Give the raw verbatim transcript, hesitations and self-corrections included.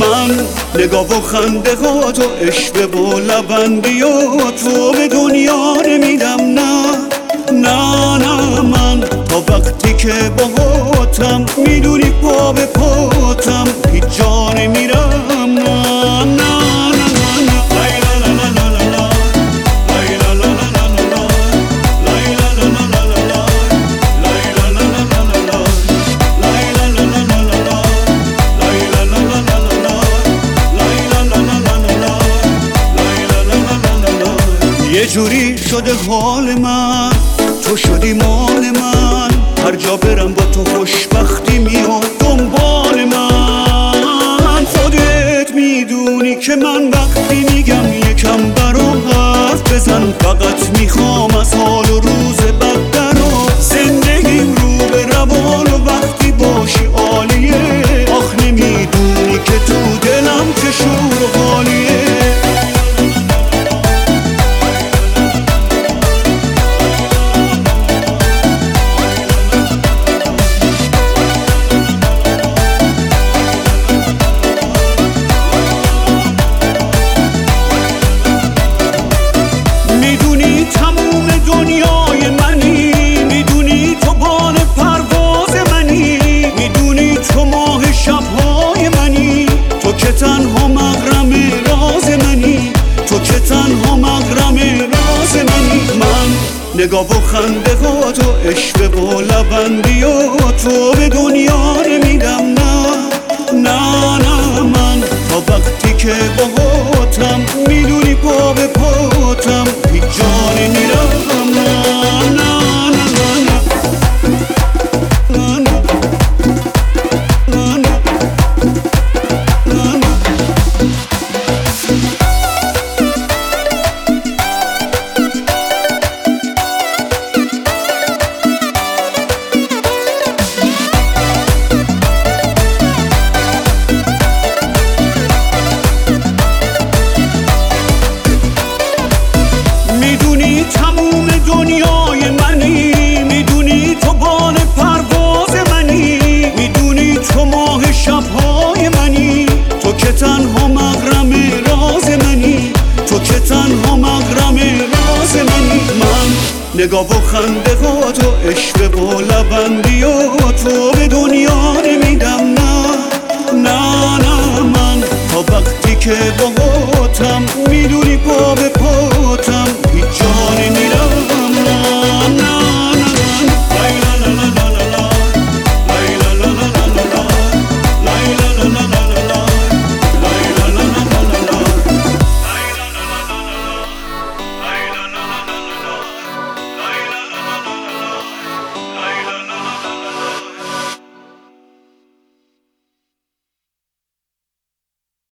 من نگاه و خنده ها تو عشق و لبندی و تو به دنیا نمیدم نه نه نه من تا وقتی که باهاتم میدونی پا به پاتم هیچ جا نمیرم نه نه یه جوری شده حال من تو شدی مال من هر جا برم با تو خوشبختی میاد دنبال من خودت میدونی که من وقتی میگم یکم برام حرف بزن فقط میخوام از حال و روز بد درا زندگیم رو به روان و وقتی باشی عالیه آخ نمیدونی که تو دلم چه شور و حالیه تنها مغرم راز منی تو که تنها مغرم راز منی من نگاه و خنده ها تو عشق و لبندی و تو به دنیا نمیدم نه نه نه من تا وقتی که باهاتم میدونی پا به پاتم هیچ جا نمیرم نه نه تموم دنیای منی میدونی تو بال پرواز منی میدونی تو ماه شبهای منی تو که تنها مغرم راز منی تو که تنها مغرم راز منی من نگاه و